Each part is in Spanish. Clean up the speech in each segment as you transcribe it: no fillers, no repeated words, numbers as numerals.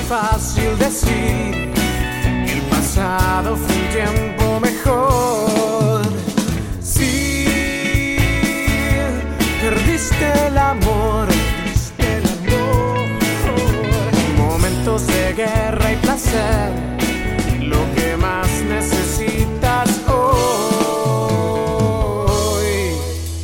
fácil decir que el pasado fue un tiempo mejor. Sí, perdiste el amor, momentos de guerra y placer, lo que más necesitas hoy.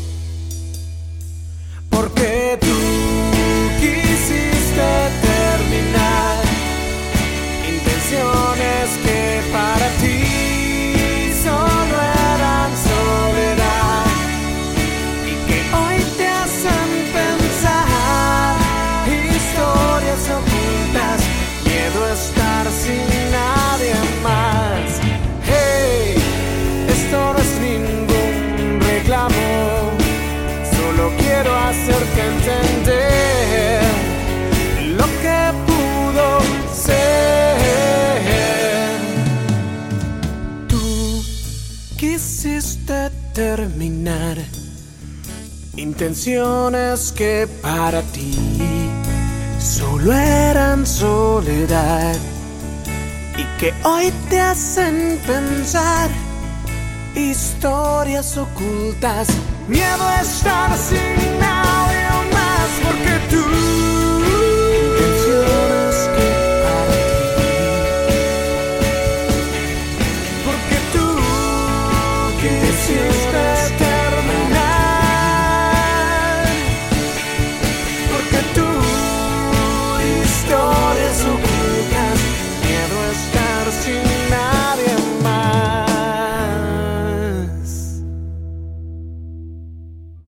Porque tú quisiste terminar intenciones que para ti solo eran soledad y que hoy te hacen pensar historias ocultas, miedo a estar sin nadie más. Hey, esto no es ningún reclamo, solo quiero hacerte entender lo que pudo ser. Tú quisiste terminar intenciones que para ti solo eran soledad y que hoy te hacen pensar historias ocultas, miedo a estar sin nadie más. Porque tú